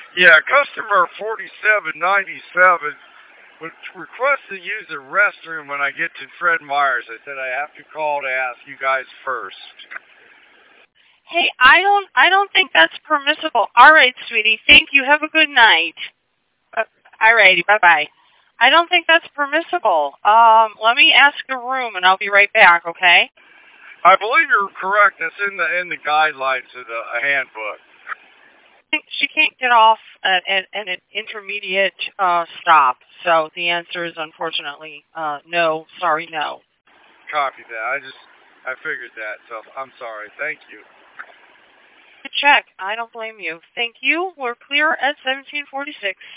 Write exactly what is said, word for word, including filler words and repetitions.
Yeah, customer forty-seven ninety-seven would request to use the restroom when I get to Fred Meyer's. I said I have to call to ask you guys first. Hey, I don't I don't think that's permissible. All right, sweetie. Thank you. Have a good night. Uh, all righty. Bye-bye. I don't think that's permissible. Um, let me ask a room, and I'll be right back, okay? I believe you're correct. That's in the in the guidelines of the handbook. She can't get off at, at, at an intermediate uh, stop. So the answer is unfortunately uh, no. Sorry, no. Copy that. I just I figured that. So I'm sorry. Thank you. Check. I don't blame you. Thank you. We're clear at seventeen forty-six.